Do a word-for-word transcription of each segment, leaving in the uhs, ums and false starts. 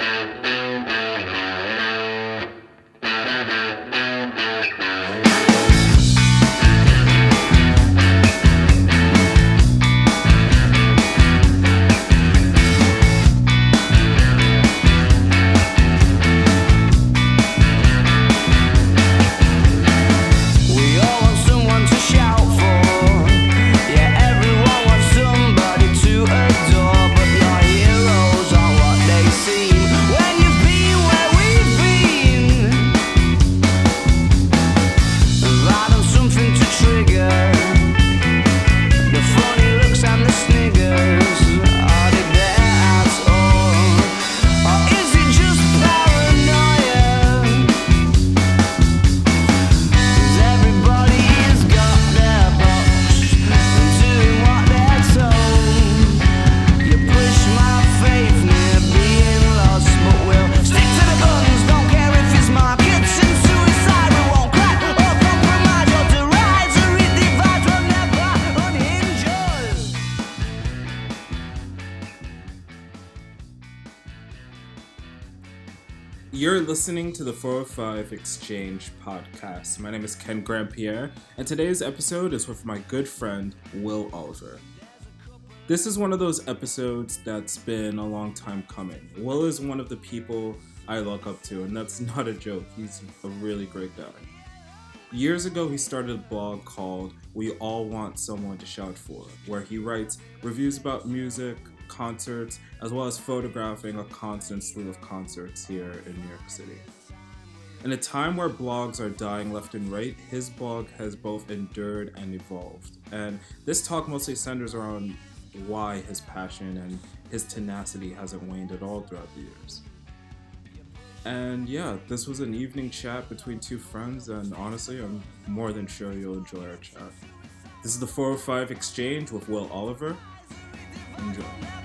You're listening to the four oh five Exchange podcast. My name is Ken Grandpierre, and today's episode is with my good friend, Will Oliver. This is one of those episodes that's been a long time coming. Will is one of the people I look up to, and that's not a joke. He's a really great guy. Years ago, he started a blog called We All Want Someone to Shout For, where he writes reviews about music, concerts, as well as photographing a constant slew of concerts here in New York City. In a time where blogs are dying left and right, his blog has both endured and evolved. And this talk mostly centers around why his passion and his tenacity hasn't waned at all throughout the years. And yeah, this was an evening chat between two friends, and honestly, I'm more than sure you'll enjoy our chat. This is the four oh five Exchange with Will Oliver. Enjoy.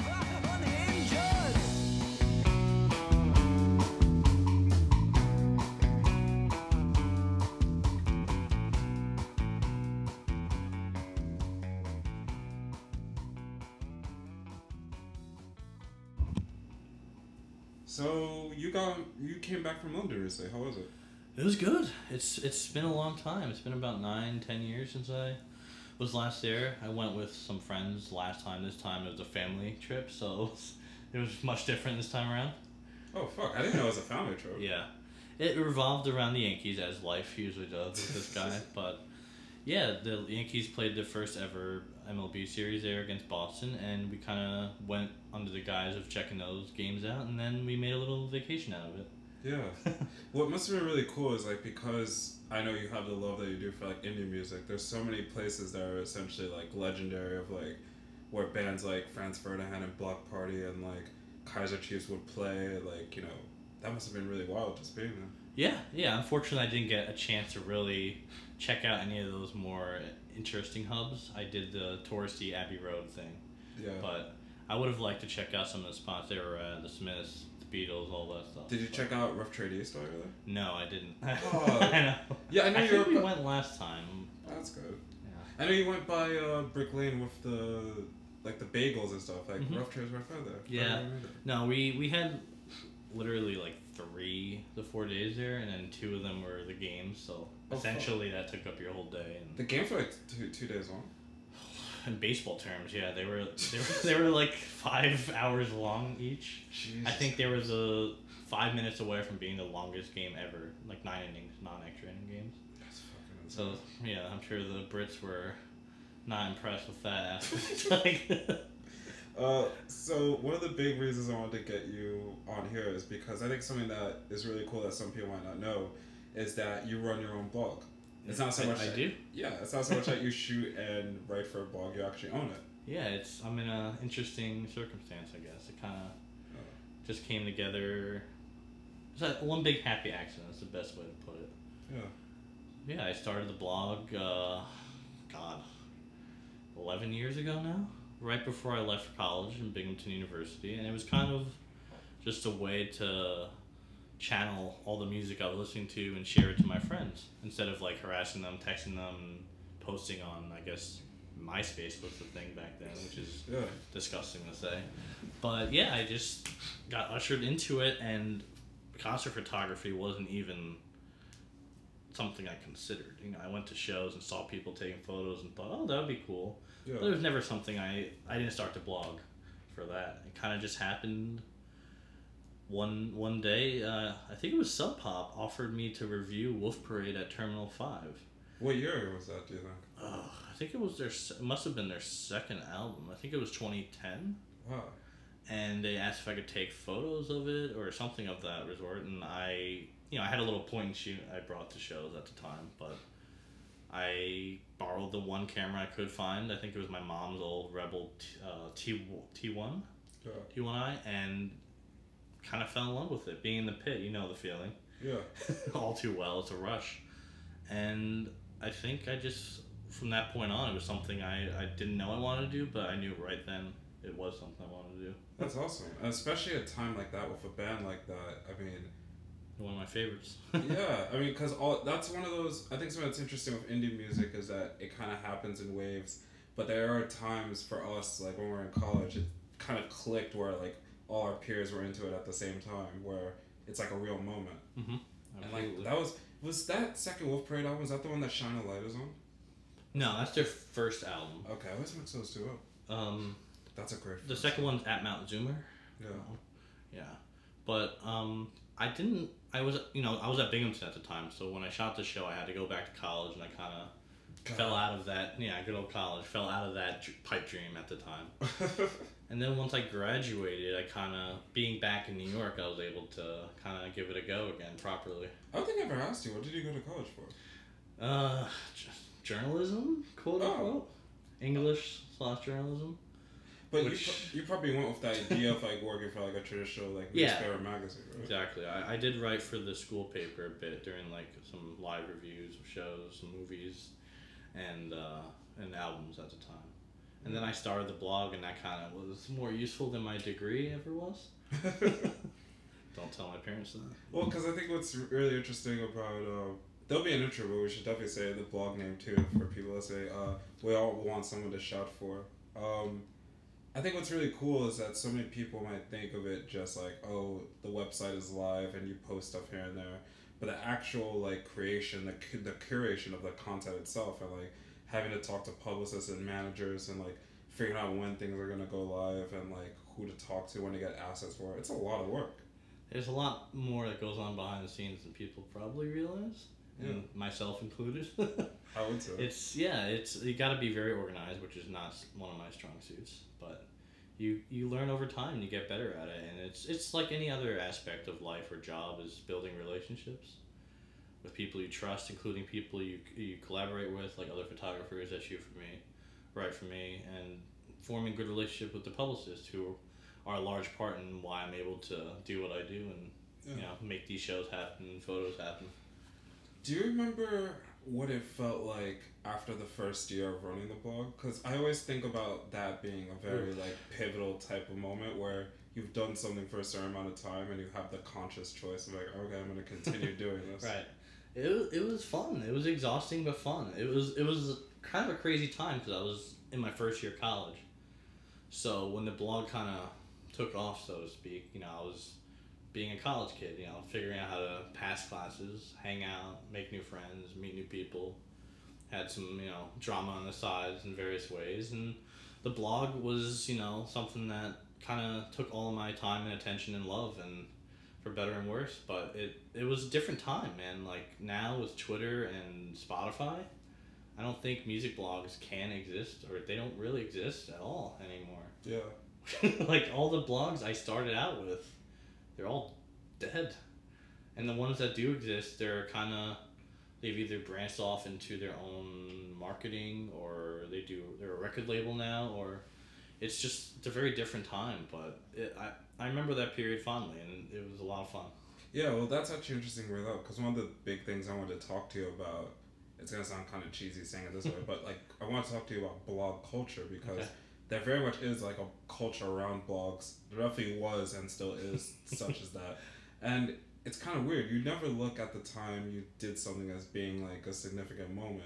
So you got you came back from London recently. How was it? It was good. It's it's been a long time. It's been about nine, ten years since I was last there. I went with some friends last time. This time it was a family trip, so it was, it was much different this time around. Oh fuck! I didn't know it was a family trip. Yeah, it revolved around the Yankees, as life usually does with this guy. But yeah, the Yankees played their first ever M L B series there against Boston, and we kind of went under the guise of checking those games out, and then we made a little vacation out of it. Yeah. What must have been really cool is like, because I know you have the love that you do for like indie music, there's so many places that are essentially like legendary of like where bands like Franz Ferdinand and Block Party and like Kaiser Chiefs would play, like, you know, that must have been really wild just being there. Yeah, yeah. Unfortunately, I didn't get a chance to really check out any of those more interesting hubs. I did the touristy Abbey Road thing. Yeah. But I would have liked to check out some of the spots they were at, the Smiths, the Beatles, all that stuff. Did you but check out Rough Trade East while you were there? No, I didn't. Oh. I know. Yeah, I know I you think were. we went last time. That's good. Yeah. I know you went by uh, Brick Lane with the like the bagels and stuff. Like Mm-hmm. Rough Trade's right there. Yeah. No, we we had literally like three to four days there, and then two of them were the games. So Oh, essentially, that took up your whole day. And The games were like two two days long. in baseball terms, yeah, they were they were they were like five hours long each. Jeez. I think there was a five minutes away from being the longest game ever, like nine innings, non-extra inning games. That's fucking insane. So yeah, I'm sure the Brits were not impressed with that aspect. Like, Uh, so one of the big reasons I wanted to get you on here is because I think something that is really cool that some people might not know is that you run your own blog. It's not so I- much I that, do? Yeah, it's not so much that you shoot and write for a blog. You actually own it. yeah, it's I'm in a interesting circumstance, I guess. It kind of Uh, just came together. It's like one big happy accident. That's the best way to put it. yeah. Yeah, I started the blog. Uh, God, eleven years ago now. Right before I left for college in Binghamton University, and it was kind of just a way to channel all the music I was listening to and share it to my friends instead of like harassing them, texting them, and posting on, I guess, MySpace was the thing back then, which is Yeah. disgusting to say. But yeah, I just got ushered into it, and concert photography wasn't even something I considered. You know, I went to shows and saw people taking photos and thought, oh, that would be cool. Yeah. But it was never something I, I didn't start to blog for that. It kind of just happened one one day. Uh, I think it was Sub Pop offered me to review Wolf Parade at Terminal five. What year was that, do you think? Uh, I think it was their, it must have been their second album. I think it was twenty ten. Wow. And they asked if I could take photos of it or something of that resort, and I, you know, I had a little point and shoot I brought to shows at the time, but I borrowed the one camera I could find. I think it was my mom's old Rebel T, uh, T, T1, Yeah. T one I, and kind of fell in love with it. Being in the pit, you know the feeling. Yeah. All too well. It's a rush. And I think I just, from that point on, it was something I, I didn't know I wanted to do, but I knew right then it was something I wanted to do. That's awesome. And especially at a time like that with a band like that. I mean, One of my favorites. yeah, I mean, because all that's one of those. I think something that's interesting with indie music is that it kind of happens in waves. But there are times for us, like when we were in college, it kind of clicked where like all our peers were into it at the same time, where it's like a real moment. Mm-hmm. And like that was was that second Wolf Parade album? Was that the one that Shine a Light is on? No, that's their first album. Okay, I always mix those two up. Um, That's a great. the first second one. one's At Mount Zoomer. Yeah. Yeah, but um, I didn't. I was, you know, I was at Binghamton at the time, so when I shot the show, I had to go back to college, and I kind of fell out of that. Yeah, good old college. Fell out of that dr- pipe dream at the time. And then once I graduated, I kind of, being back in New York, I was able to kind of give it a go again properly. I don't think I ever asked you. What did you go to college for? Uh, j- journalism, quote Oh. unquote, English slash journalism. But Which- you, pro- you probably went with the idea of like working for like a traditional like Yeah. newspaper magazine, right? Exactly. I, I did write for the school paper a bit during like some live reviews of shows, some movies, and uh, and albums at the time. And then I started the blog, and that kind of was more useful than my degree ever was. Don't tell my parents that. Well, because I think what's really interesting about uh, there'll be an intro, but we should definitely say the blog name too for people to say uh, we all want someone to shout for. Um, I think what's really cool is that so many people might think of it just like, oh, the website is live and you post stuff here and there, but the actual like creation, the cu- the curation of the content itself, and like having to talk to publicists and managers and like figuring out when things are gonna go live and like who to talk to when to get assets for it. It's a lot of work. There's a lot more that goes on behind the scenes than people probably realize, and myself included. I would say. It's yeah, it's you got to be very organized, which is not one of my strong suits, but you you learn over time and you get better at it, and it's it's like any other aspect of life or job is building relationships with people you trust, including people you you collaborate with, like other photographers that shoot for me, write for me, and forming good relationship with the publicists who are a large part in why I'm able to do what I do and Yeah. you know make these shows happen, photos happen. Do you remember what it felt like after the first year of running the blog? Because I always think about that being a very like pivotal type of moment where you've done something for a certain amount of time and you have the conscious choice of like, okay, I'm going to continue doing this. Right. It was, it was fun. It was exhausting but fun. It was it was kind of a crazy time because I was in my first year of college. So when the blog kind of took off, so to speak, you know, I was being a college kid, you know, figuring out how to pass classes, hang out, make new friends, meet new people. Had some, you know, drama on the sides in various ways. And the blog was, you know, something that kind of took all of my time and attention and love, and for better and worse. But it, it was a different time, man. Like now with Twitter and Spotify, I don't think music blogs can exist, or they don't really exist at all anymore. Yeah. Like all the blogs I started out with, they're all dead. And the ones that do exist, they're kind of, they've either branched off into their own marketing, or they do, they're a record label now, or it's just, it's a very different time. But it, I, I remember that period fondly, and it was a lot of fun. Yeah, well, that's actually interesting to bring up because one of the big things I wanted to talk to you about, it's going to sound kind of cheesy saying it this way, but like I want to talk to you about blog culture because Okay. there very much is like a culture around blogs. There definitely was and still is such as that. And it's kind of weird. You never look at the time you did something as being like a significant moment.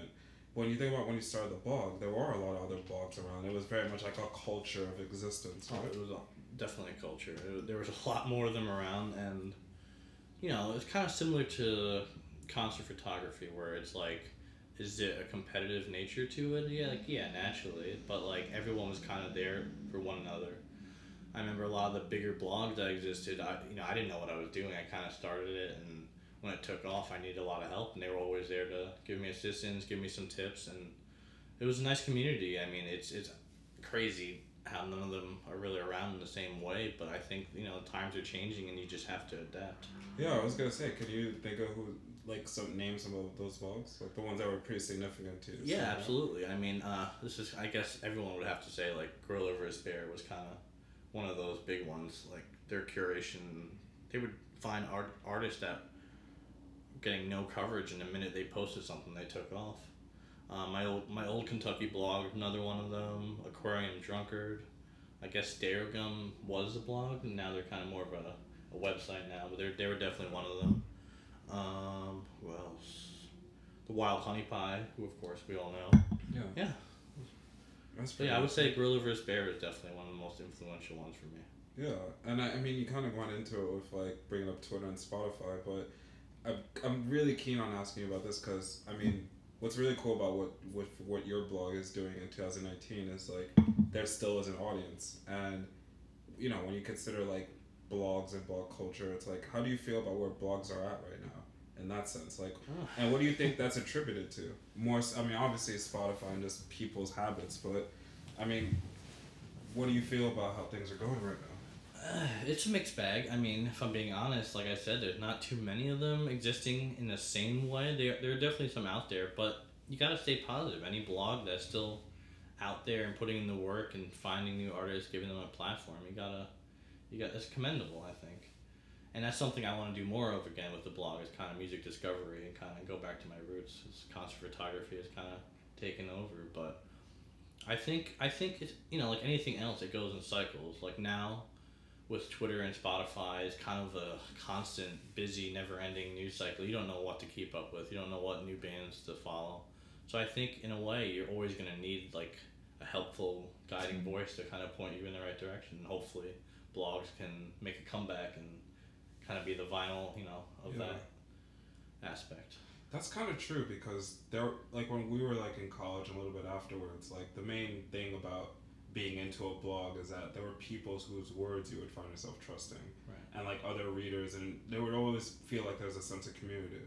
when you think about when you started the blog, there were a lot of other blogs around. It was very much like a culture of existence, right? Oh, it was a, definitely a culture. It, there was a lot more of them around, and you know, it's kind of similar to concert photography, where it's like, is it a competitive nature to it? Yeah, like yeah, naturally, but like everyone was kind of there for one another. I remember a lot of the bigger blogs that existed. I you know I didn't know what I was doing. I kind of started it, and when it took off, I needed a lot of help, and they were always there to give me assistance, give me some tips, and it was a nice community. I mean, it's it's crazy how none of them are really around in the same way, but I think you know times are changing, and you just have to adapt. Yeah, I was gonna say, could you think of who, like, some name some of those blogs, like the ones that were pretty significant to you? Yeah, absolutely. I mean, uh, this is I guess everyone would have to say like Gorilla versus Bear was kind of one of those big ones. Like their curation, they would find art artists that were getting no coverage, and the minute they posted something, they took off. Uh, my old my old Kentucky blog, another one of them. Aquarium Drunkard. I guess Stereogum was a blog, and now they're kind of more of a, a website now, but they they were definitely one of them. Um, who else? The Wild Honey Pie, who of course we all know. Yeah. Yeah. That's So yeah, I would say Gorilla versus Bear is definitely one of the most influential ones for me. Yeah, and I, I mean, you kind of went into it with like bringing up Twitter and Spotify, but I'm, I'm really keen on asking you about this because I mean, what's really cool about what, what what your blog is doing in two thousand nineteen is like there still is an audience, and you know when you consider like blogs and blog culture, it's like how do you feel about where blogs are at right now in that sense, like, Oh. and what do you think that's attributed to? More, s- I mean, obviously Spotify and just people's habits, but I mean, what do you feel about how things are going right now? Uh, it's a mixed bag. I mean, if I'm being honest, like I said, there's not too many of them existing in the same way. There, there are definitely some out there, but you gotta stay positive. Any blog that's still out there and putting in the work and finding new artists, giving them a platform, you gotta, you got that's commendable, I think. And that's something I want to do more of again with the blog is kind of music discovery and kind of go back to my roots. It's concert photography has kind of taken over, but I think I think it's you know like anything else, it goes in cycles. Like now, with Twitter and Spotify, it's kind of a constant, busy, never-ending news cycle. You don't know what to keep up with. You don't know what new bands to follow. So I think in a way, you're always gonna need like a helpful guiding voice to kind of point you in the right direction. And hopefully, blogs can make a comeback and kind of be the vinyl, you know, of Yeah. that aspect. That's kind of true because there, like when we were like in college and a little bit afterwards, like the main thing about being into a blog is that there were people whose words you would find yourself trusting, Right. and like other readers, and they would always feel like there's a sense of community.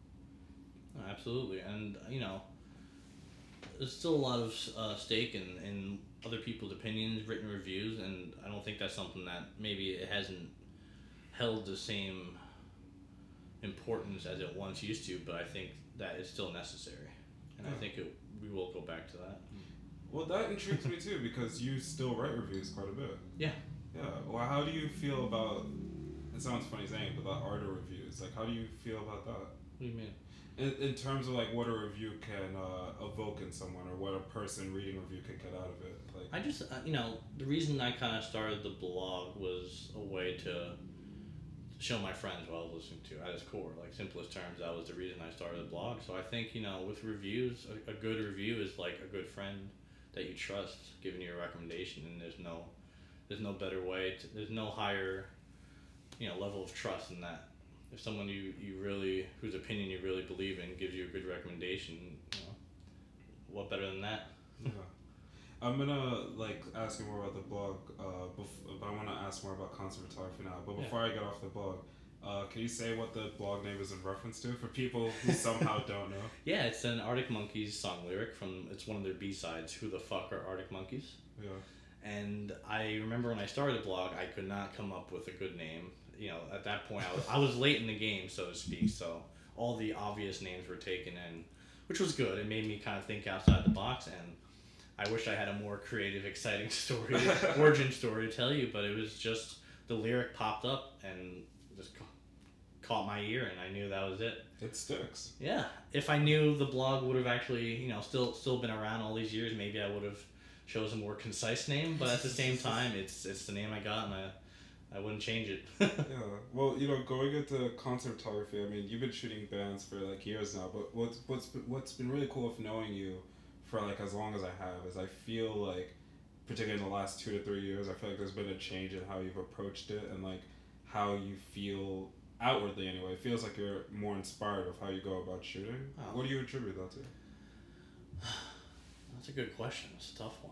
Absolutely, and you know, there's still a lot of uh, stake in, in other people's opinions, written reviews, and I don't think that's something that maybe it hasn't held the same importance as it once used to, but I think that is still necessary, and Yeah. I think it, we will go back to that. Well, that intrigues me too because you still write reviews quite a bit. Yeah. Yeah. Well, how do you feel about? It sounds funny saying, but about art reviews. Like, how do you feel about that? What do you mean? In, in terms of like what a review can uh, evoke in someone, or what a person reading a review can get out of it. Like, I just, uh, you know, the reason I kind of started the blog was a way to show my friends what I was listening to at its core. Like, simplest terms, that was the reason I started the blog. So I think, you know, with reviews, a, a good review is like a good friend that you trust giving you a recommendation, and there's no, there's no better way to, there's no higher, you know, level of trust than that. If someone you, you really, whose opinion you really believe in gives you a good recommendation, you know, what better than that? yeah. I'm gonna like ask you more about the blog, uh, bef- but I want to ask more about concert photography now. But before I get off the blog, uh, can you say what the blog name is in reference to for people who somehow don't know? Yeah, it's an Arctic Monkeys song lyric from, it's one of their B-sides, Who the Fuck Are Arctic Monkeys? Yeah. And I remember when I started the blog, I could not come up with a good name. You know, at that point, I was, I was late in the game, so to speak, so all the obvious names were taken in, which was good. It made me kind of think outside the box, and I wish I had a more creative, exciting story, origin story to tell you, but it was just, the lyric popped up and just ca- caught my ear, and I knew that was it. It sticks. Yeah. If I knew the blog would have actually, you know, still still been around all these years, maybe I would have chose a more concise name, but at the same time, it's it's the name I got, and I I wouldn't change it. Yeah. Well, you know, going into concert photography, I mean, you've been shooting bands for like years now. But what's what's been- what's been really cool of knowing you for like as long as I have is I feel like, particularly in the last two to three years, I feel like there's been a change in how you've approached it and like how you feel outwardly. Anyway, it feels like you're more inspired of how you go about shooting. Oh. What do you attribute that to? That's a good question. It's a tough one.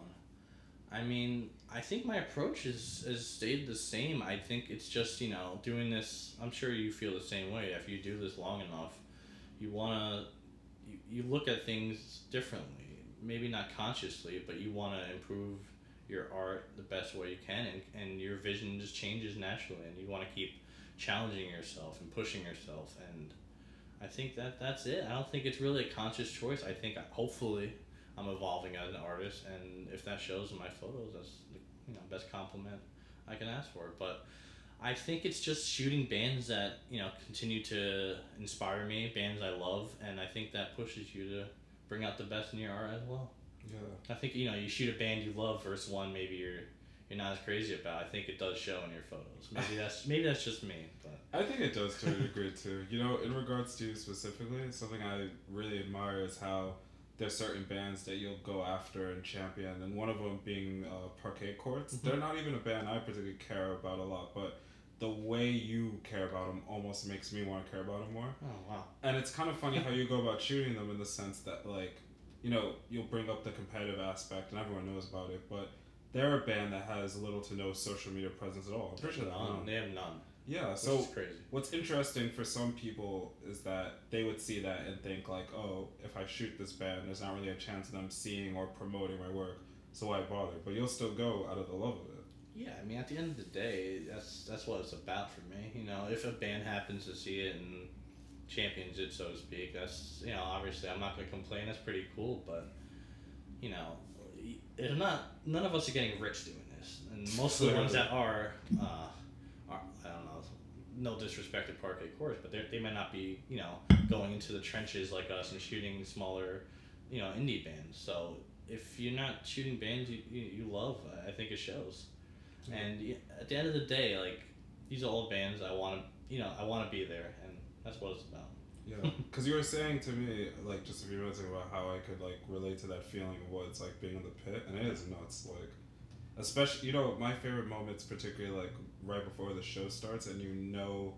I mean, I think my approach is has stayed the same. I think it's just, you know, doing this. I'm sure you feel the same way. If you do this long enough, you wanna, you, you look at things differently. Maybe not consciously, but you want to improve your art the best way you can, and, and your vision just changes naturally, and you want to keep challenging yourself and pushing yourself. And I think that that's it. I don't think it's really a conscious choice. I think hopefully I'm evolving as an artist, and if that shows in my photos, that's the, you know, best compliment I can ask for. But I think it's just shooting bands that, you know, continue to inspire me, bands I love, and I think that pushes you to bring out the best in your art as well. Yeah. I think, you know, you shoot a band you love versus one maybe you're you're not as crazy about. I think it does show in your photos. Maybe that's maybe that's just me, but I think it does to a degree too. You know, in regards to you specifically, something I really admire is how there's certain bands that you'll go after and champion, and one of them being uh, Parquet Courts. Mm-hmm. They're not even a band I particularly care about a lot, but the way you care about them almost makes me want to care about them more. Oh, wow. And it's kind of funny how you go about shooting them in the sense that, like, you know, you'll bring up the competitive aspect and everyone knows about it, but they're a band that has little to no social media presence at all. I'm pretty sure none. none. They have none. Yeah, so which is crazy. What's interesting for some people is that they would see that and think like, oh, if I shoot this band, there's not really a chance of them seeing or promoting my work, so why bother? But you'll still go out of the love of it. Yeah, I mean, at the end of the day, that's that's what it's about for me. You know, if a band happens to see it and champions it, so to speak, that's, you know, obviously I'm not going to complain. That's pretty cool, but, you know, it's not, none of us are getting rich doing this. And most of the ones that are, uh, are, I don't know, no disrespect to Parquet Courts, but they may not be, you know, going into the trenches like us and shooting smaller, you know, indie bands. So if you're not shooting bands you, you, you love, I think it shows. Mm-hmm. And at the end of the day, like, these are all bands I want to, you know, I want to be there, and that's what it's about. Yeah, because you were saying to me, like, just a few minutes ago about how I could, like, relate to that feeling of what it's like being in the pit, and it is nuts, like, especially, you know, my favorite moments, particularly, like, right before the show starts, and you know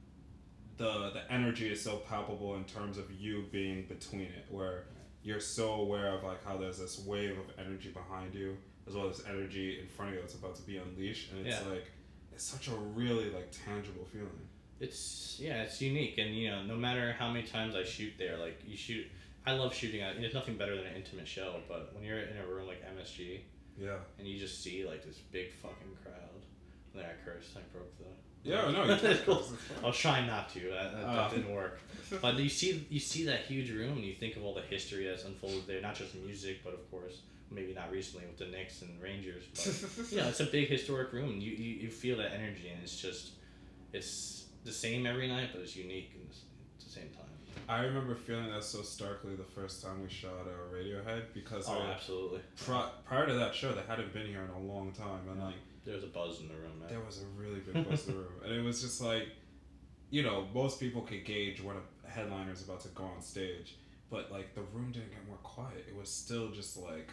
the the energy is so palpable in terms of you being between it, where you're so aware of, like, how there's this wave of energy behind you, as well as energy in front of you that's about to be unleashed, and it's, yeah. like, it's such a really, like, tangible feeling. It's, yeah, it's unique, and, you know, no matter how many times I shoot there, like, you shoot, I love shooting at, there's nothing better than an intimate show, but when you're in a room like M S G, yeah, and you just see, like, this big fucking crowd, and then I cursed, I broke the... Yeah, no, you can't cool. I was trying not to, that, that, uh. that didn't work, but you see, you see that huge room, and you think of all the history that's unfolded there, not just music, but of course, maybe not recently with the Knicks and Rangers, but, you know, it's a big historic room, and you, you, you feel that energy, and it's just, it's the same every night, but it's unique at the same time. I remember feeling that so starkly the first time we shot uh, Radiohead, because oh, I, absolutely. Pri- prior to that show, they hadn't been here in a long time, and like there was a buzz in the room. Man. There was a really big buzz in the room, and it was just like, you know, most people could gauge when a headliner's about to go on stage, but like the room didn't get more quiet. It was still just like.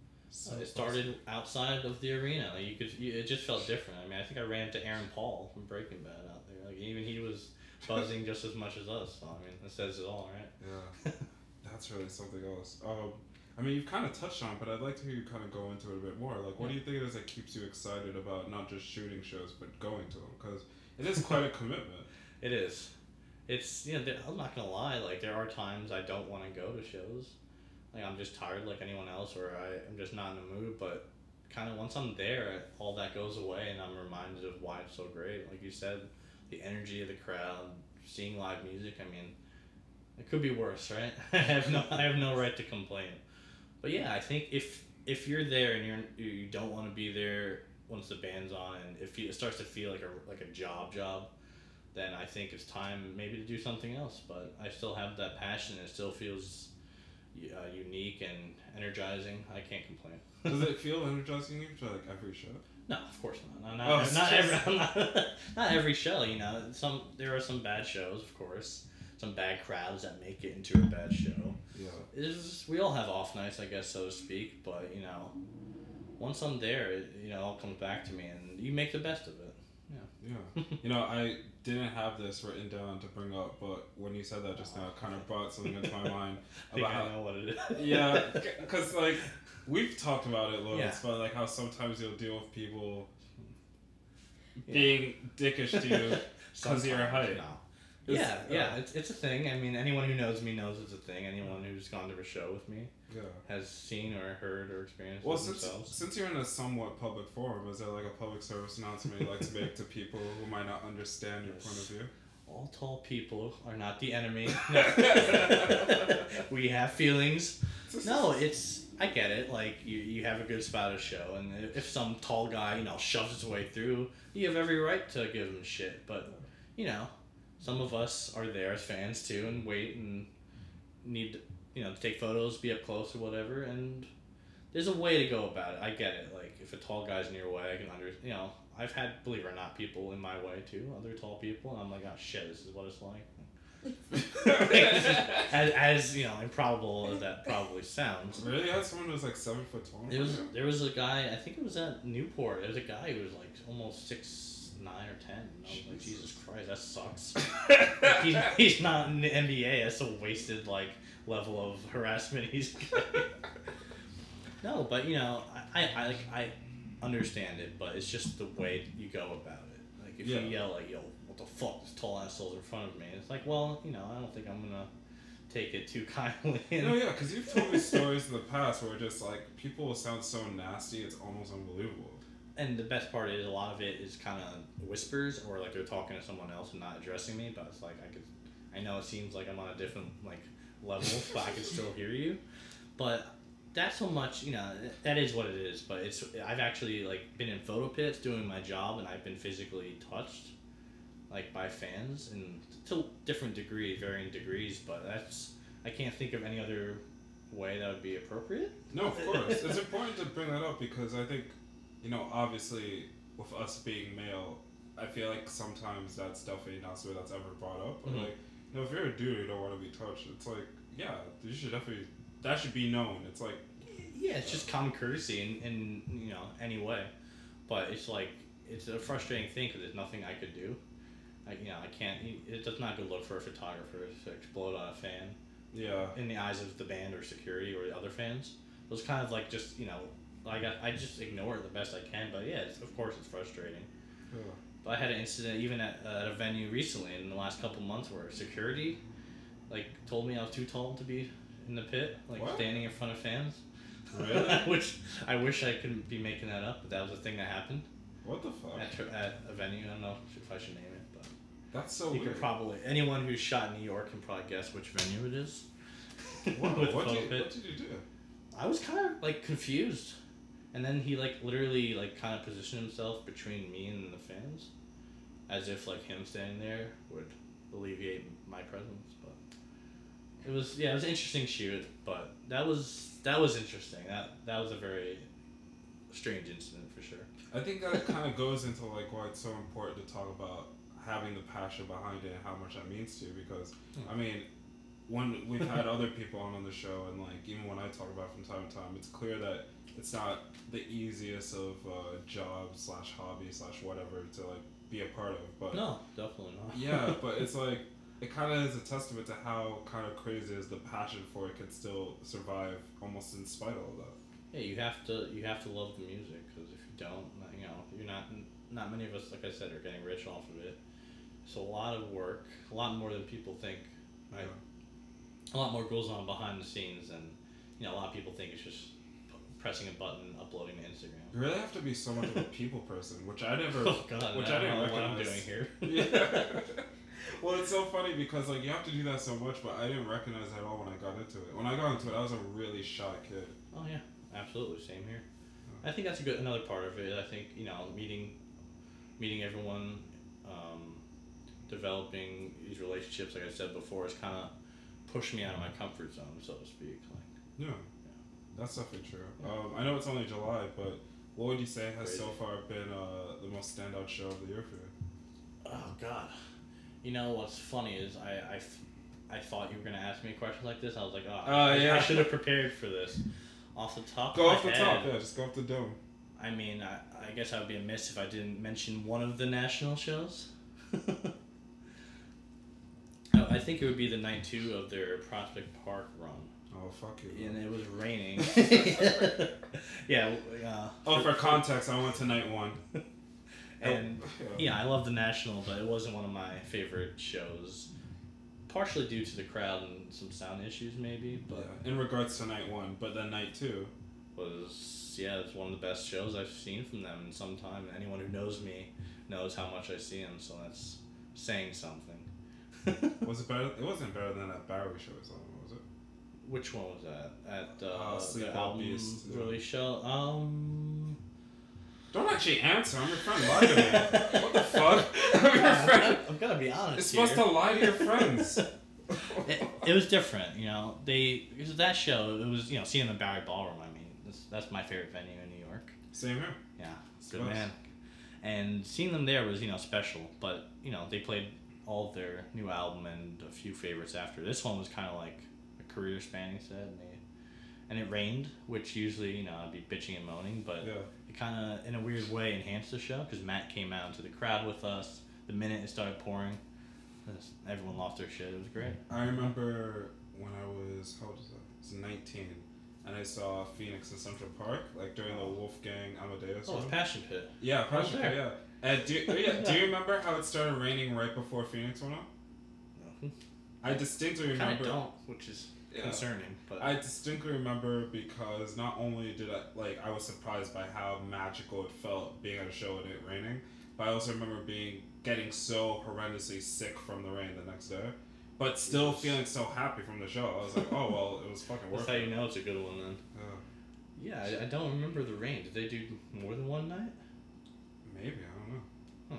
So it started outside of the arena. Like you could, you, it just felt different. I mean, I think I ran into Aaron Paul from Breaking Bad out there. Like even he was buzzing just as much as us. So I mean, that says it all, right? Yeah, that's really something else. Um, I mean, you've kind of touched on it, but I'd like to hear you kind of go into it a bit more. Like, what yeah. do you think it is that keeps you excited about not just shooting shows, but going to them? Because it is quite a commitment. It is. It's, you know, I'm not gonna lie. Like, there are times I don't want to go to shows. Like, I'm just tired like anyone else, or I, I'm just not in the mood, but kind of once I'm there, all that goes away, and I'm reminded of why it's so great. Like you said, the energy of the crowd, seeing live music, I mean, it could be worse, right? I have no I have no right to complain. But yeah, I think if if you're there and you're you don't want to be there once the band's on, and if it starts to feel like a like a job job, then I think it's time maybe to do something else. But I still have that passion, and it still feels Uh, unique and energizing. I can't complain. Does it feel energizing you to like every show? No, of course not. Not, Oh, not, not just- every not, not every show. You know, some there are some bad shows, of course. Some bad crowds that make it into a bad show. Yeah. It's, we all have off nights, I guess, so to speak. But you know, once I'm there, it, you know, it all comes back to me, and you make the best of it. Yeah. Yeah. You know, I didn't have this written down to bring up, but when you said that just now, it kind of brought something into my mind I think about I how. know what it is. Yeah, because like we've talked about it, Lois, Yeah. but like how sometimes you'll deal with people Yeah. being dickish to you because of your Sometimes, height. no. It's- Yeah, yeah, it's, it's a thing. I mean, anyone who knows me knows it's a thing. Anyone who's gone to a show with me Yeah. has seen or heard or experienced Well, it since themselves. since you're in a somewhat public forum, is there like a public service announcement you'd like to make to people who might not understand your point of view? All tall people are not the enemy. We have feelings. No, it's I get it. Like you, you have a good spot at a show, and if some tall guy, you know, shoves his way through, you have every right to give him shit. But you know, some of us are there as fans too, and wait and need you know to take photos, be up close or whatever. And there's a way to go about it. I get it. Like if a tall guy's in your way, I can under you know. I've had, believe it or not, people in my way too, other tall people, and I'm like, oh shit, this is what it's like. as, as you know, improbable as that probably sounds. Really? You had someone who was like seven foot tall? There was there was a guy, I think it was at Newport. There was a guy who was like almost six nine or ten. And I was like, Jesus Christ, that sucks. Like, he's, he's not in the N B A. That's a wasted like level of harassment he's getting. No, but you know, I I like I understand it, but it's just the way you go about it. Like if Yeah. you yell like, "Yo, what the fuck? This tall asshole's in front of me." It's like, well, you know, I don't think I'm gonna take it too kindly. No, yeah, because you've told me stories in the past where just like people will sound so nasty, it's almost unbelievable. And the best part is a lot of it is kind of whispers or like they're talking to someone else and not addressing me. But it's like I could, I know it seems like I'm on a different like level, but I can still hear you. But that's so much, you know, that is what it is. But it's I've actually like been in photo pits doing my job, and I've been physically touched, like by fans, and to different degrees, varying degrees. But that's I can't think of any other way that would be appropriate. No, of course. It's important to bring that up because I think, you know, obviously with us being male, I feel like sometimes that's definitely not something that's ever brought up. But Mhm. like, you know, if you're a dude who don't want to be touched, it's like, yeah, you should definitely, that should be known. It's like, Yeah, it's just common courtesy in, in you know any way, but it's like it's a frustrating thing because there's nothing I could do. I you know I can't. It does not good look for a photographer to explode on a fan yeah. in the eyes of the band or security or the other fans. So it's kind of like just you know I got I just ignore it the best I can. But yeah, it's, of course it's frustrating. Yeah. But I had an incident even at, uh, at a venue recently in the last couple months where security like told me I was too tall to be in the pit, like What? standing in front of fans. Really? Which I wish I couldn't be making that up, but that was a thing that happened What the fuck? at, tr- at a venue. I don't know if I should name it, but That's so you weird. could probably anyone who's shot in New York can probably guess which venue it is. Wow, With the what, photo did you, pit. what did you do? I was kind of like confused, and then he like literally like kind of positioned himself between me and the fans, as if like him standing there would alleviate my presence. But it was yeah, it was an interesting shoot, but that was that was interesting. That that was a very strange incident for sure. I think that kind of goes into like why it's so important to talk about having the passion behind it and how much that means to you because I mean when we've had other people on on the show and like even when I talk about it from time to time it's clear that it's not the easiest of uh, jobs slash hobby slash whatever to like be a part of but No, definitely not. yeah but it's like it kind of is a testament to how kind of crazy is the passion for it can still survive almost in spite of all that. Yeah, you have to you have to love the music because if you don't, you know, you're not not many of us, like I said, are getting rich off of it. It's a lot of work, a lot more than people think. Right? A lot more goes on behind the scenes, and you know, a lot of people think it's just p- pressing a button, uploading to Instagram. You really have to be so much of a people person, which I never, Oh God, which I I don't didn't know what I'm recognize. doing here. Yeah. Well, it's so funny because like you have to do that so much, but I didn't recognize that at all when I got into it. When I got into it, I was a really shy kid. Oh yeah, absolutely, same here. I think that's a good another part of it. I think you know meeting, meeting everyone, um, developing these relationships, like I said before, has kind of pushed me out of my comfort zone, so to speak. Like, Yeah, that's definitely true. Um, I know it's only July, but What would you say has Crazy. so far been uh, the most standout show of the year for you? Oh God. You know what's funny is I, I, f- I thought you were gonna ask me a question like this. I was like, oh, Uh, I, yeah. I should have prepared for this. Off the top Go of off my the head, top, yeah, just go off the dome. I mean, I, I guess I would be amiss if I didn't mention one of the national shows. Oh, I think it would be the night two of their Prospect Park run. Oh, fuck you. And it was raining. yeah. Uh, Oh, for context, I went to night one. And Oh, yeah, I love the National, but it wasn't one of my favorite shows. Partially due to the crowd and some sound issues, maybe. But yeah, in regards to night one, but then night two was yeah, it's one of the best shows I've seen from them in some time. And anyone who knows me knows how much I see them, so that's saying something. was it better? It wasn't better than that Bowery show or something, was it? Which one was that? At uh, Uh, Sleep the Out album Beast, yeah. release show? Um. Don't actually answer. I'm your friend. Lie to me. What the fuck? I'm your I'm friend. gonna, I'm gonna be honest. It's here. supposed to lie to your friends. it, it was different, you know. They because of that show, it was you know seeing the Bowery Ballroom. I mean, that's that's my favorite venue in New York. Same here. Yeah, It's good the best. man. And seeing them there was you know special, but you know they played all of their new album and a few favorites after. This one was kind of like a career spanning set, and they and it rained, which usually you know I'd be bitching and moaning, but Yeah. it kind of in a weird way enhanced the show because Matt came out into the crowd with us. The minute it started pouring, everyone lost their shit. It was great. I remember when I was, how old was I? I was nineteen, and I saw Phoenix in Central Park, like during the Wolfgang Amadeus Oh, one. it's Passion Pit. Yeah, I was Passion there. Pit, yeah. And do, oh, yeah, do you remember how it started raining right before Phoenix went up? I distinctly Kind remember. of don't, which is Yeah. concerning. But I distinctly remember because not only did I like I was surprised by how magical it felt being at a show and it raining, but I also remember being getting so horrendously sick from the rain the next day, but still Yes. feeling so happy from the show. I was like, oh well, it was fucking that's worth how it. you know it's a good one then. Yeah, Yeah, I, I don't remember the rain. Did they do more than one night? maybe I don't know.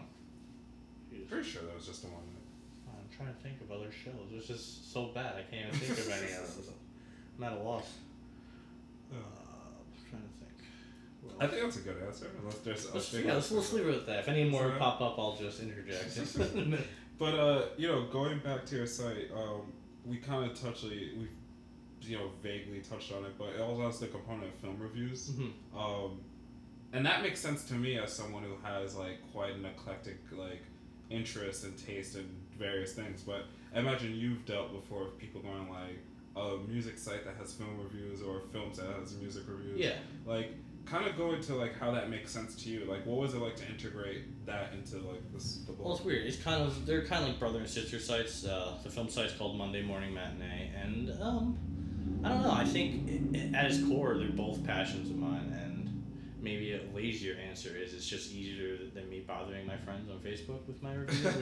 Jeez. Pretty sure that was just the one. Night. I'm trying to think of other shows. It's just so bad. I can't even think of any of them. I'm at a loss. Uh, I'm trying to think. What I else? think that's a good answer. Unless there's a Let's, big yeah, let's, answer. let's leave it at that. If any more So- pop up, I'll just interject. But uh, you know, going back to your site, um, we kind of touched, like, we, you know, vaguely touched on it, but it also has the component of film reviews. Mhm. Um, and that makes sense to me as someone who has like quite an eclectic like interest and taste in various things. But I imagine you've dealt before with people going like a music site that has film reviews or films that has music reviews. Yeah. Like, kind of go into like how that makes sense to you. Like, what was it like to integrate that into like this the blog? Well, it's weird. It's kind of they're kind of like brother and sister sites. Uh, the film site's called Monday Morning Matinee, and um, I don't know. I think it, it, at its core, they're both passions of mine, and maybe a lazier answer is it's just easier than me bothering my friends on Facebook with my reviews.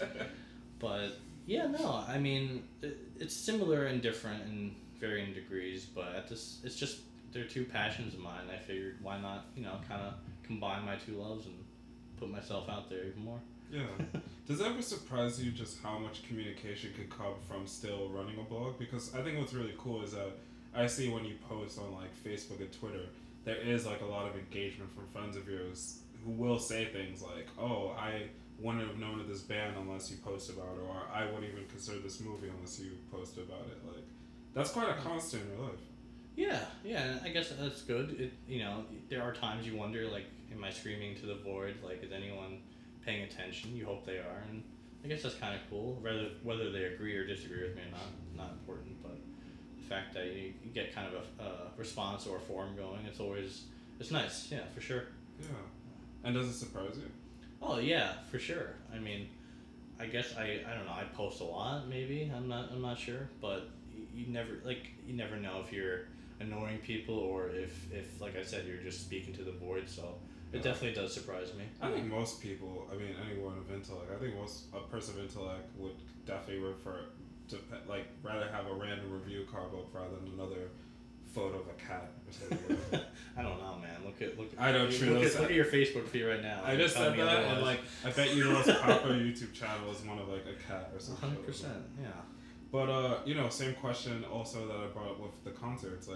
But yeah, no, I mean it, it's similar and different in varying degrees, but at this, it's just they're two passions of mine. I figured why not, you know, kind of combine my two loves and put myself out there even more. Yeah. Does it ever surprise you just how much communication could come from still running a blog? Because I think what's really cool is that I see when you post on like Facebook and Twitter, there is like a lot of engagement from friends of yours who will say things like, "Oh, I wouldn't have known of this band unless you post about it," or "I wouldn't even consider this movie unless you post about it." Like, that's quite a constant in your life. Yeah, yeah, and I guess that's good. It, you know, there are times you wonder, like, am I screaming to the void? Like, is anyone paying attention? You hope they are, and I guess that's kind of cool. Whether whether they agree or disagree with me or not, not important. But the fact that you, you get kind of a, a response or a forum going, it's always it's nice. Yeah, for sure. Yeah. And does it surprise you? Oh yeah, for sure. I mean, I guess I, I don't know. I post a lot. Maybe I'm not I'm not sure, but you, you never like you never know if you're annoying people or if, if like I said you're just speaking to the void. So it Yeah. definitely does surprise me. I think most people, I mean, anyone of intellect, I think most a person of intellect would definitely refer to like rather have a random review card up rather than another photo of a cat or something. I don't know, man. Look at look. At, I know, look, true, Look, those- at, look at your Facebook feed right now. I just Tell said me that, and otherwise. like, I bet you the most popular YouTube channel is one of like a cat or something. hundred percent. Yeah. But uh, you know, same question also that I brought up with the concerts. Like, Yeah.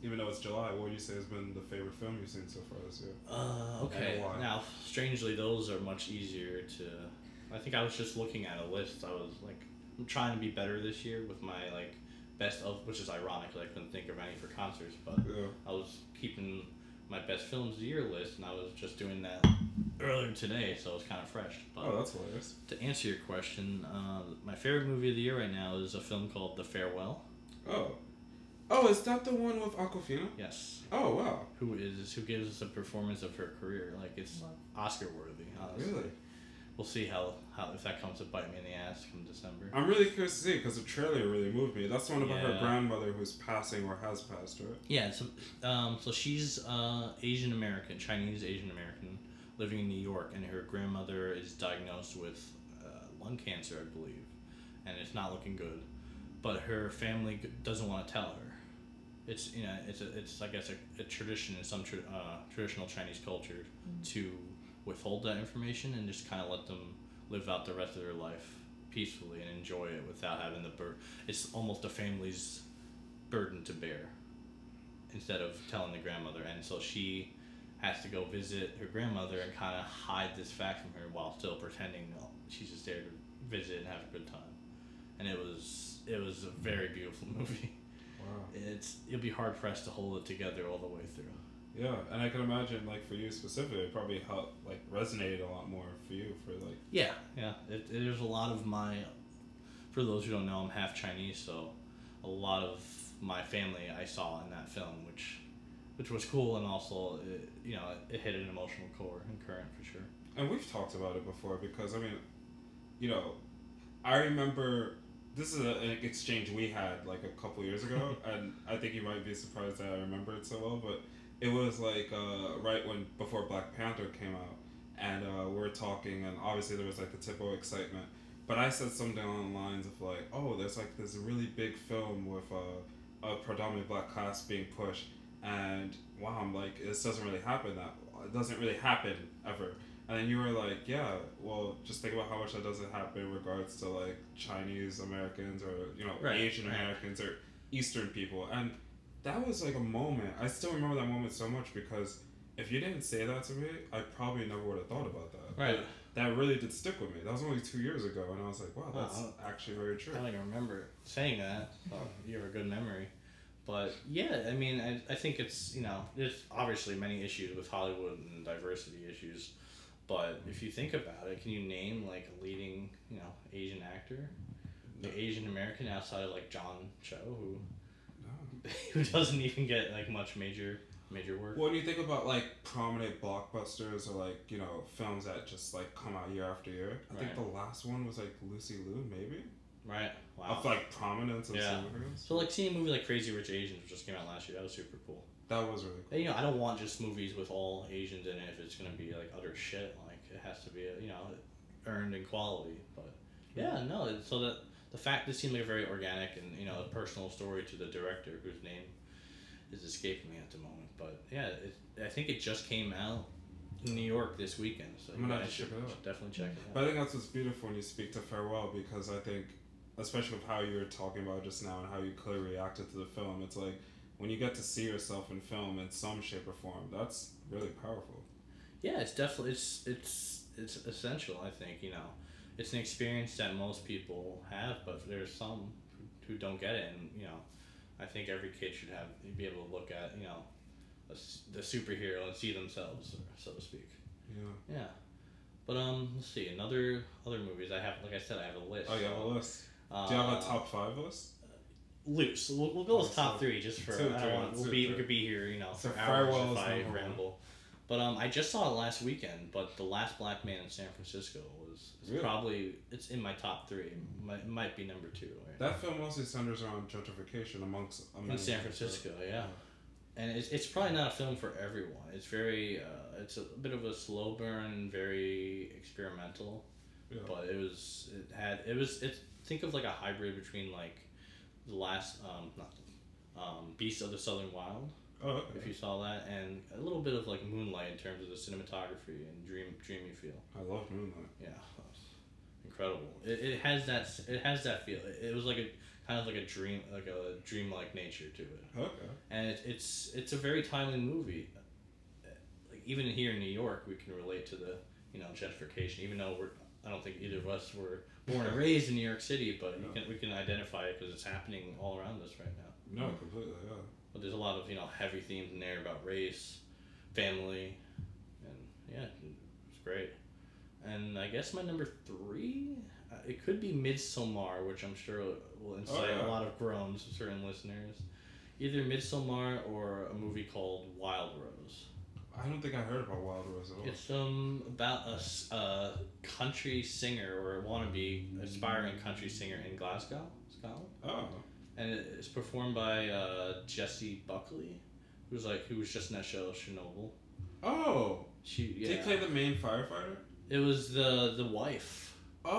even though it's July, what would you say has been the favorite film you've seen so far this year? Uh, okay. And why? Now, strangely, those are much easier to. I think I was just looking at a list. I was like, I'm trying to be better this year with my like best of, which is ironic. I couldn't think of any for concerts, but Yeah. I was keeping my best films of the year list, and I was just doing that earlier today, so it's kind of fresh. But Oh, that's hilarious. to answer your question, uh, my favorite movie of the year right now is a film called The Farewell. Oh. Oh, is that the one with Awkwafina? Yes. Oh, wow. Who is who gives us a performance of her career? Like it's Oscar worthy. Honestly. Really? We'll see how, how if that comes to bite me in the ass come December. I'm really curious to see because the trailer really moved me. That's the one about her Yeah. grandmother who's passing or has passed, right? Yeah. So, um, so she's uh, Asian American, Chinese Asian American, living in New York, and her grandmother is diagnosed with uh, lung cancer, I believe, and it's not looking good. But her family g- doesn't want to tell her. It's you know it's a, it's I guess a, a tradition in some tra- uh, traditional Chinese culture mm-hmm. to withhold that information and just kind of let them live out the rest of their life peacefully and enjoy it without having the burden. It's almost a family's burden to bear instead of telling the grandmother, and so she has to go visit her grandmother and kind of hide this fact from her while still pretending that she's just there to visit and have a good time. And it was it was a very beautiful movie. Wow. It's you'll be hard pressed to hold it together all the way through. Yeah, and I can imagine, like, for you specifically, it probably helped, like, resonated a lot more for you, for, like... Yeah, yeah. It, it, there's a lot of my... For those who don't know, I'm half Chinese, so a lot of my family I saw in that film, which which was cool, and also, it, you know, it, it hit an emotional core and current, for sure. And we've talked about it before, because, I mean, you know, I remember... This is a, an exchange we had, like, a couple years ago, and I think you might be surprised that I remember it so well, but... It was like uh, right when before Black Panther came out, and uh, we were talking, and obviously there was like the typical excitement. But I said something along the lines of like, "Oh, there's like this really big film with a, a predominantly black cast being pushed, and wow, I'm like, this doesn't really happen. That it doesn't really happen ever." And then you were like, "Yeah, well, just think about how much that doesn't happen in regards to like Chinese Americans or you know right, Asian right. Americans or Eastern people." And that was like a moment. I still remember that moment so much because if you didn't say that to me, I probably never would have thought about that. Right. But that really did stick with me. That was only two years ago, and I was like, wow, that's wow. actually very true. I don't even remember saying that. So you have a good memory. But yeah, I mean, I, I think it's, you know, there's obviously many issues with Hollywood and diversity issues. But if you think about it, can you name like a leading, you know, Asian actor? The Asian American outside of like John Cho, who who doesn't even get like much major major work. Well, when you think about like prominent blockbusters or like you know films that just like come out year after year, I right. think the last one was like Lucy Liu, maybe. Right. Wow. Of like prominence and yeah. significance. So like seeing a movie like Crazy Rich Asians, which just came out last year, that was super cool. That was really cool. And, you know, I don't want just movies with all Asians in it if it's gonna be like utter shit. Like it has to be you know earned in quality. But yeah, no. So that. The fact this seemed like a very organic and you know a personal story to the director whose name is escaping me at the moment. But yeah, it, I think it just came out in New York this weekend, so I'm you gonna guys should, check it out. should definitely check it out. But I think that's what's beautiful when you speak to Farewell because I think, especially with how you were talking about just now and how you clearly reacted to the film, it's like when you get to see yourself in film in some shape or form, that's really powerful. Yeah, it's definitely it's it's it's essential. I think you know. It's an experience that most people have, but there's some who don't get it, and you know, I think every kid should have be able to look at you know, a, the superhero and see themselves, so to speak. Yeah. Yeah, but um, let's see another other movies. I have, like I said, I have a list. Oh, you have so, a list. Uh, Do you have a top five list? Loose. We'll, we'll go with oh, top so three just for. two, I three, don't want. We'll two, be. three. We could be here, you know, so for hours Farewell if I is ramble. But um, I just saw it last weekend. But The Last Black Man in San Francisco was is really? probably it's in my top three. It might, it might be number two. Right that now. film mostly centers around gentrification amongst in San Francisco, yeah. yeah. And it's it's probably not a film for everyone. It's very uh, it's a bit of a slow burn, very experimental. Yeah. But it was it had it was it think of like a hybrid between like the last um not um Beasts of the Southern Wild. Oh, okay. If you saw that, and a little bit of like Moonlight in terms of the cinematography and dream dreamy feel. I love Moonlight. Yeah, incredible. It, it has that it has that feel. It, it was like a kind of like a dream, like a dreamlike nature to it. Okay. And it, it's it's a very timely movie. Like even here in New York, we can relate to the you know gentrification. Even though we're I don't think either of us were born and raised in New York City, but no. you can we can identify it because it's happening all around us right now. No, completely. Yeah. But there's a lot of you know heavy themes in there about race, family, and yeah, it's great. And I guess my number three, uh, it could be Midsommar, which I'm sure will incite oh, yeah. a lot of groans of certain listeners. Either Midsommar or a movie called Wild Rose. I don't think I heard about Wild Rose at all. It's um about a, a country singer or a wannabe aspiring country singer in Glasgow, Scotland. Oh. And it's performed by uh, Jessie Buckley, who's like who was just in that show Chernobyl. Oh. She yeah. Did he play the main firefighter? It was the the wife.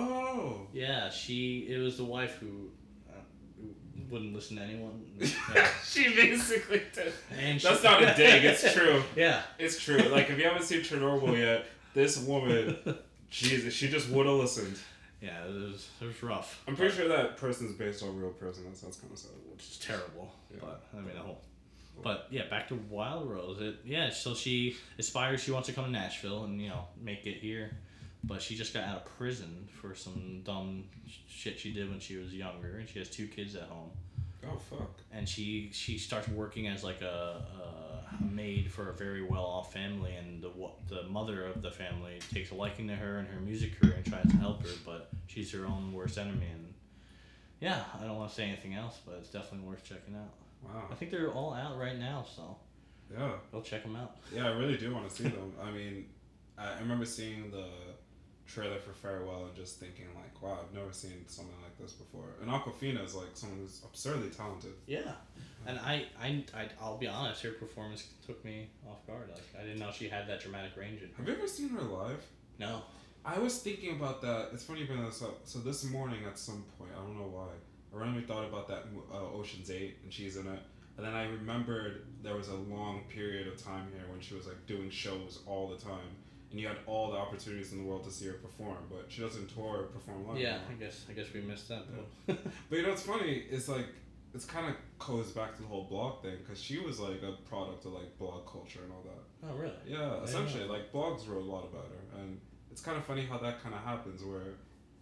Oh. Yeah, she. It was the wife who, uh, who wouldn't listen to anyone. Yeah. She basically did. And she, That's not a dig. It's true. Yeah. It's true. Like if you haven't seen Chernobyl yet, this woman, Jesus, she just would have listened. Yeah, it was it was rough. I'm pretty sure that person's based on a real person. That sounds kind of sad. Which is terrible. Yeah. But I mean the whole. But yeah, back to Wild Rose. It yeah, so she aspires. She wants to come to Nashville and you know make it here, but she just got out of prison for some dumb shit she did when she was younger, and she has two kids at home. Oh fuck! And she she starts working as like a, a maid for a very well off family, and the the mother of the family takes a liking to her and her music career and tries to help her, but she's her own worst enemy. And yeah, I don't want to say anything else, but it's definitely worth checking out. Wow. I think they're all out right now, so yeah, go check them out. Yeah, I really do want to see them. I mean, I remember seeing the trailer for Farewell and just thinking like, wow, I've never seen something like this before. And Awkwafina is like someone who's absurdly talented. Yeah, and I, I, I, I'll be honest, her performance took me off guard. Like I didn't know she had that dramatic range in her. Have you ever seen her live? No. I was thinking about that. It's funny you bring this up. So this morning at some point, I don't know why, I randomly thought about that uh, Ocean's eight, and she's in it. And then I remembered there was a long period of time here when she was like doing shows all the time, and you had all the opportunities in the world to see her perform, but she doesn't tour or perform live. Yeah, anymore. I guess I guess we missed that. Yeah. But you know what's funny is like it's kind of goes back to the whole blog thing because she was like a product of like blog culture and all that. Oh really? Yeah, I essentially like blogs wrote a lot about her, and it's kind of funny how that kind of happens where.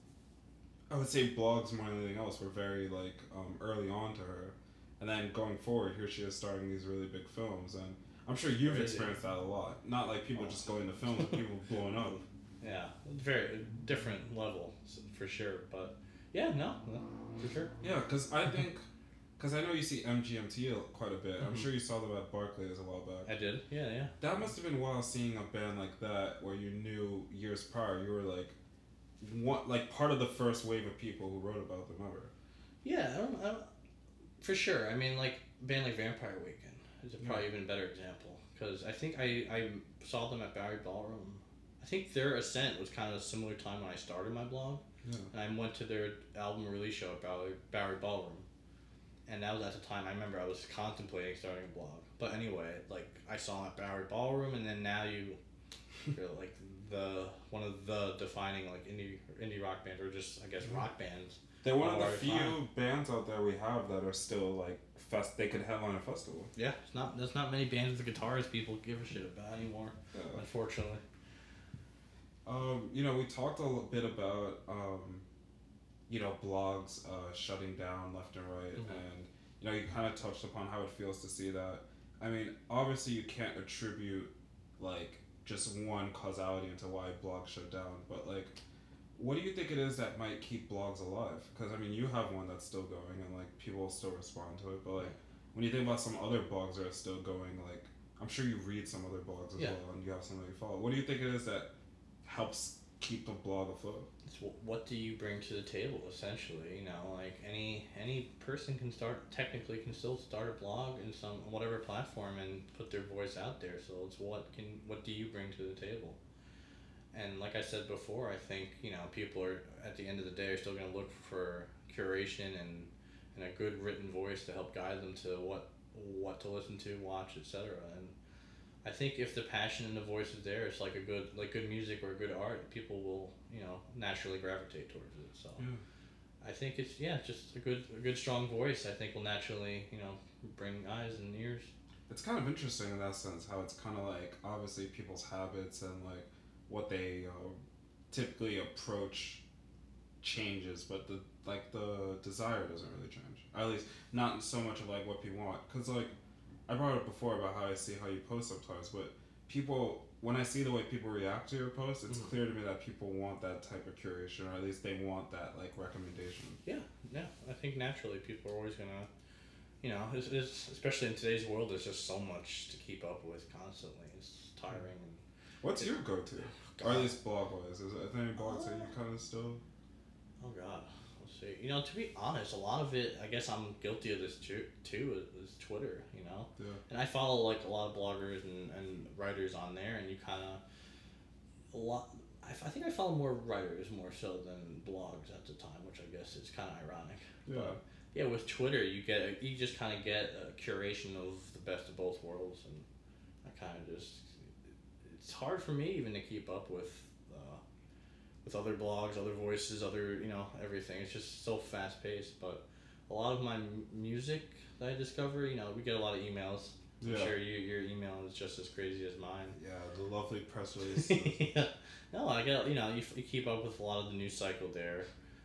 I would say blogs more than anything else were very like um, early on to her, and then going forward, here she is starring these really big films, and I'm sure you've really experienced that a lot. Not like people oh. just going to films, but people blowing up. Yeah, very different level for sure, but yeah, no, no for sure. Yeah, because I think, because I know you see M G M T quite a bit. Mm-hmm. I'm sure you saw them at Barclays a while back. I did. Yeah, yeah. That must have been wild seeing a band like that where you knew years prior you were like. One, like part of the first wave of people who wrote about them ever. Yeah, I don't, I don't, for sure. I mean, like a band like Vampire Weekend is a probably yeah. even better example because I think I, I saw them at Bowery Ballroom. I think their ascent was kind of a similar time when I started my blog, yeah. and I went to their album release show at Bowery, Bowery Ballroom, and that was at the time I remember I was contemplating starting a blog. But anyway, like I saw them at Bowery Ballroom, and then now you, you're like. The one of the defining like indie indie rock bands or just I guess rock bands. They're one of the few time. bands out there we have that are still like fest. They could headline a festival. Yeah, it's not. There's not many bands with guitars people give a shit about anymore. Yeah. Unfortunately. Um, you know, we talked a little bit about um, you know, blogs uh, shutting down left and right, mm-hmm. and you know, you kind of touched upon how it feels to see that. I mean, obviously, you can't attribute like. Just one causality into why blogs shut down, but like, what do you think it is that might keep blogs alive? Because I mean, you have one that's still going, and like people still respond to it. But like, when you think about some other blogs that are still going, like I'm sure you read some other blogs as yeah. well, and you have some that you follow. What do you think it is that helps keep a blog afloat? It's what do you bring to the table, essentially. You know, like any any person can start, technically can still start a blog in some whatever platform and put their voice out there. So it's what can what do you bring to the table? And like I said before, I think, you know, people are at the end of the day are still going to look for curation and and a good written voice to help guide them to what what to listen to, watch, et cetera. And I think if the passion and the voice is there, it's like a good like good music or good art. People will you know naturally gravitate towards it. So Yeah. I think it's yeah just a good a good strong voice. I think will naturally you know bring eyes and ears. It's kind of interesting in that sense how it's kind of like obviously people's habits and like what they uh, typically approach changes, but the like the desire doesn't really change. At least not so much of like what people want. Cause like I brought up before about how I see how you post sometimes, but people when I see the way people react to your post, it's Mhm. clear to me that people want that type of curation, or at least they want that like recommendation. Yeah, yeah. I think naturally people are always gonna, you know, it's, it's, especially in today's world, there's just so much to keep up with constantly. It's tiring. And What's it, your go-to, or at least blog-wise? Is there any blogs that you kind of still? Oh God, let's see. You know, to be honest, a lot of it, I guess I'm guilty of this too. Too is Twitter. You know, Yeah. and I follow like a lot of bloggers and, and writers on there, and you kind of a lot. I, f- I think I follow more writers more so than blogs at the time, which I guess is kind of ironic. Yeah. But yeah, with Twitter, you get a, you just kind of get a curation of the best of both worlds, and I kind of just it's hard for me even to keep up with uh, with other blogs, other voices, other you know everything. It's just so fast paced. But a lot of my m- music that I discover, you know, we get a lot of emails. I'm Yeah. sure you, your email is just as crazy as mine. Yeah, the lovely press release. yeah. No, I get you know you, f- you keep up with a lot of the news cycle there,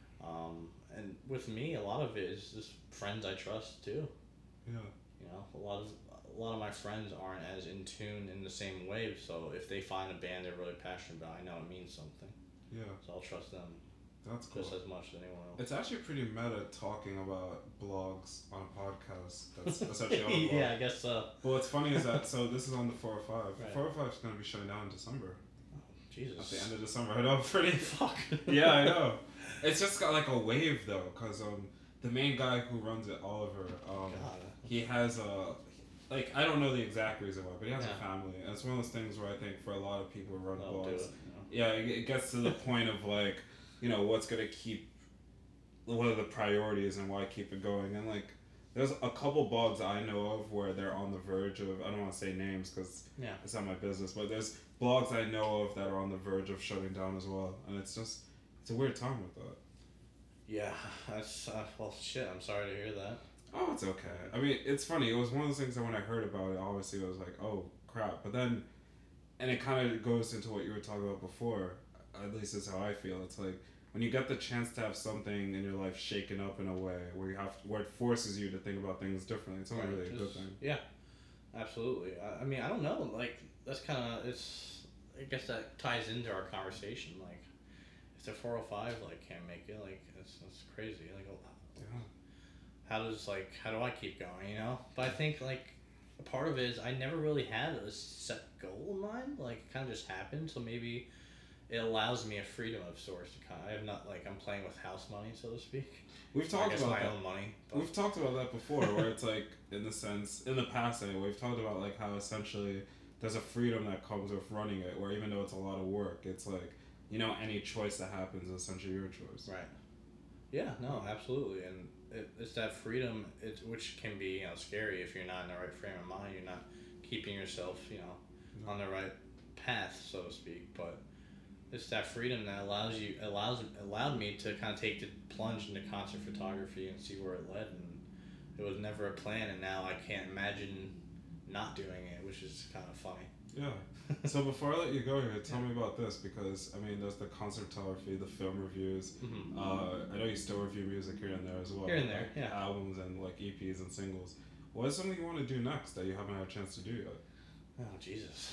um, and with me a lot of it is just friends I trust too. Yeah. You know, a lot of a lot of my friends aren't as in tune in the same way. So if they find a band they're really passionate about, I know it means something. Yeah. So I'll trust them That's cool. just as much as anyone else. It's actually pretty meta talking about blogs on a podcast. That's essentially on a blog. yeah, I guess so. But what's funny is that so this is on the four oh five. Right. four oh five is going to be shutting down in December. Jesus. At the end of December. I know, pretty. Fuck. Yeah, I know. It's just got like a wave though, because um, the main guy who runs it, Oliver, um, God. he has a. Like, I don't know the exact reason why, but he has Yeah. a family. And it's one of those things where I think for a lot of people who run I'll do blogs, it. You know? yeah, it it gets to the point of like, you know, what's gonna keep, what are the priorities and why keep it going? And like, there's a couple blogs I know of where they're on the verge of, I don't want to say names because Yeah. it's not my business, but there's blogs I know of that are on the verge of shutting down as well. And it's just, it's a weird time with that. Yeah, that's uh, well, shit. I'm sorry to hear that. Oh, it's okay. I mean, it's funny. It was one of those things that when I heard about it, obviously I was like, oh, crap. But then, and it kind of goes into what you were talking about before, at least is how I feel. It's like, when you get the chance to have something in your life shaken up in a way where you have, where it forces you to think about things differently, it's only Right, really a good just- thing. Yeah, absolutely. I, I mean, I don't know. Like, that's kind of it's. I guess that ties into our conversation. Like, if the four oh five like can't make it, like it's it's crazy. Like, Yeah. how does like how do I keep going? You know. But I think like a part of it is I never really had a set goal in mind. Like, it kind of just happened. So maybe it allows me a freedom of sorts to kind. Of, I have not like I'm playing with house money, so to speak. We've I talked guess about my that. own money. But We've talked about that before, where it's like, in the sense, in the past anyway, we've talked about like how essentially there's a freedom that comes with running it, where even though it's a lot of work, it's like, you know, any choice that happens is essentially your choice. Right. Yeah, no, absolutely, and it, it's that freedom, it, which can be you know scary if you're not in the right frame of mind. You're not keeping yourself, you know, No. on the right path, so to speak. But it's that freedom that allows you allows allowed me to kind of take the plunge into concert photography and see where it led. And it was never a plan, and now I can't imagine not doing it, which is kind of funny. Yeah. So before I let you go here, tell me about this, because I mean, there's the concert photography, the film reviews. Mm-hmm. Uh, I know you still review music here and there as well. Here and there, like yeah. Albums and like E Ps and singles. What is something you want to do next that you haven't had a chance to do yet? Oh Jesus,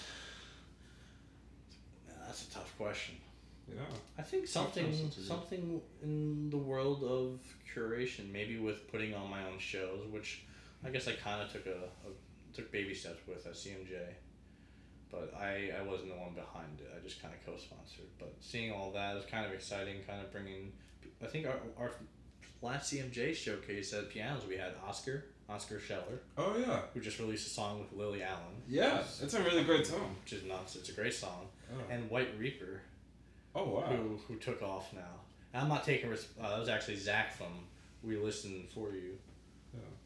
that's a tough question. Yeah. I think something Tough choices to do. something in the world of curation, maybe with putting on my own shows, which I guess I kind of took a, a took baby steps with at C M J, but I, I wasn't the one behind it. I just kind of co-sponsored. But seeing all that was kind of exciting, kind of bringing. I think our our last C M J showcase at pianos we had Oscar Oscar Scheller, Oh yeah. who just released a song with Lily Allen. Yeah, which is- it's a really great song. which is nuts. It's a great song. Oh, And White Reaper. oh wow. who who took off now. And I'm not taking res- uh, that was actually Zach from We Listen For You. Yeah.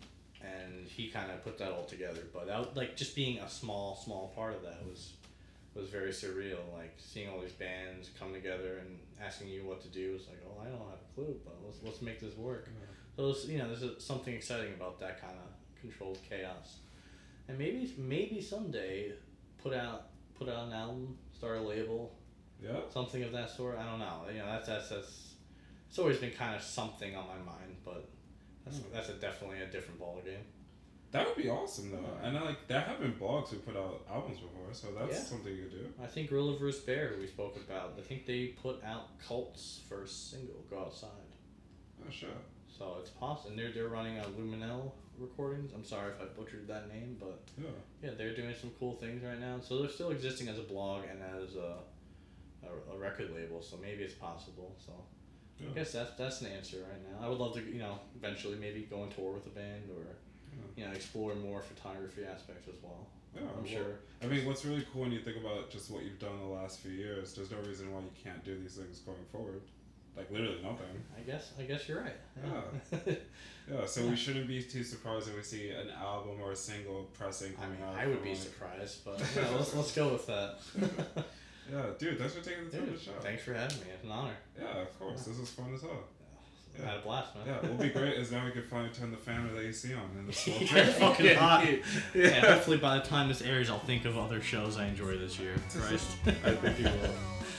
and he kind of put that all together. But that, like just being a small, small part of that was was very surreal. Like seeing all these bands come together and asking you what to do was like, oh, I don't have a clue, but let's let's make this work. Yeah. So it was, you know, there's something exciting about that kind of controlled chaos, and maybe maybe someday put out put out an album, start a label, yeah, something of that sort. I don't know. You know, that's that's that's it's always been kind of something on my mind, but that's mm. that's a, definitely a different ballgame. That would be awesome though, yeah. and I like there have been blogs who put out albums before, so that's yeah. something you could do. I think Gorilla versus. Bear, who we spoke about, I think they put out Cult's first single, "Go Outside." Oh sure. So it's possible, and they're they're running a Luminel Recordings. I'm sorry if I butchered that name, but yeah, yeah, they're doing some cool things right now. So they're still existing as a blog and as a a, a record label. So maybe it's possible. So yeah. I guess that's that's an answer right now. I would love to, you know, eventually maybe go on tour with a band or. You know, explore more photography aspects as well. Yeah, I'm well, sure. I mean, what's really cool when you think about just what you've done the last few years, there's no reason why you can't do these things going forward. Like, literally nothing. I guess I guess you're right. Yeah. Yeah, yeah so yeah. we shouldn't be too surprised if we see an album or a single pressing coming I mean, out. I would be like... surprised, but yeah, let's, let's go with that. Yeah, dude, thanks for taking the time dude, to show. Thanks for having me. It's an honor. Yeah, of course. Yeah. This was fun as hell. Yeah. I had a blast, man. Yeah, what would be great is now we could finally turn the fan of the A C on in the small yeah, fucking yeah. hot. Yeah. yeah, hopefully by the time this airs, I'll think of other shows I enjoy this year. Christ. I think you will.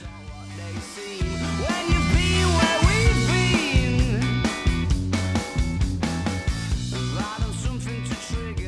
When you've been where we've been, something to trigger.